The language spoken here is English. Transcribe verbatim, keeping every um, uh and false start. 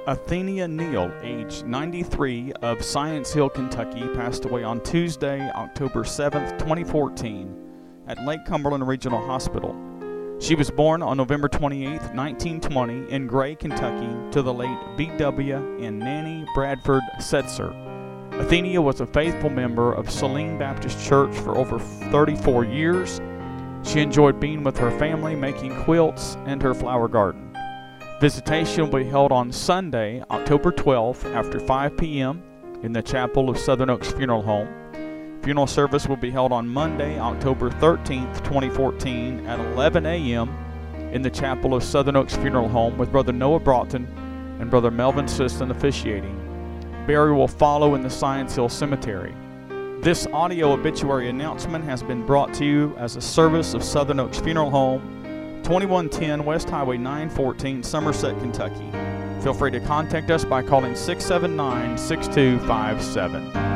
Athenia Neal, age ninety-three, of Science Hill, Kentucky, passed away on Tuesday, October seventh, twenty fourteen, at Lake Cumberland Regional Hospital. She was born on November twenty-eighth, nineteen twenty, in Gray, Kentucky, to the late B W and Nanny Bradford Setzer. Athenia was a faithful member of Saline Baptist Church for over thirty-four years. She enjoyed being with her family, making quilts, and her flower garden. Visitation will be held on Sunday, October twelfth, after five p m in the chapel of Southern Oaks Funeral Home. Funeral service will be held on Monday, October thirteenth, twenty fourteen, at eleven a m in the chapel of Southern Oaks Funeral Home, with Brother Noah Broughton and Brother Melvin Siston officiating. Burial will follow in the Science Hill Cemetery. This audio obituary announcement has been brought to you as a service of Southern Oaks Funeral Home, twenty-one ten West Highway nine fourteen, Somerset, Kentucky. Feel free to contact us by calling six seven nine, six two five seven.